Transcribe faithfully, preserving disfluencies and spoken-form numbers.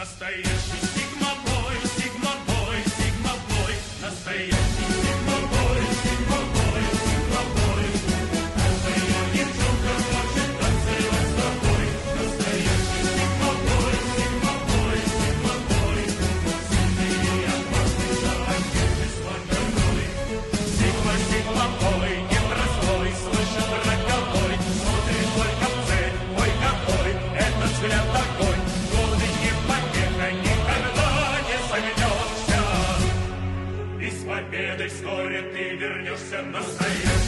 Настоящий сигма-бой, сигма-бой, сигма-бой, настоящий сигма-бой, сигма-бой, сигма-бой. Каждая девчонка хочет танцевать с тобой. Настоящий сигма-бой, сигма-бой, сигма-бой. Сильный и опасный, шалопай беспокойной. Сигма, сигма-бой, непростой, слышит роковой, смотрит только в цель, ой, какой этот взгляд огонь. С победой вскоре ты вернешься настоящий.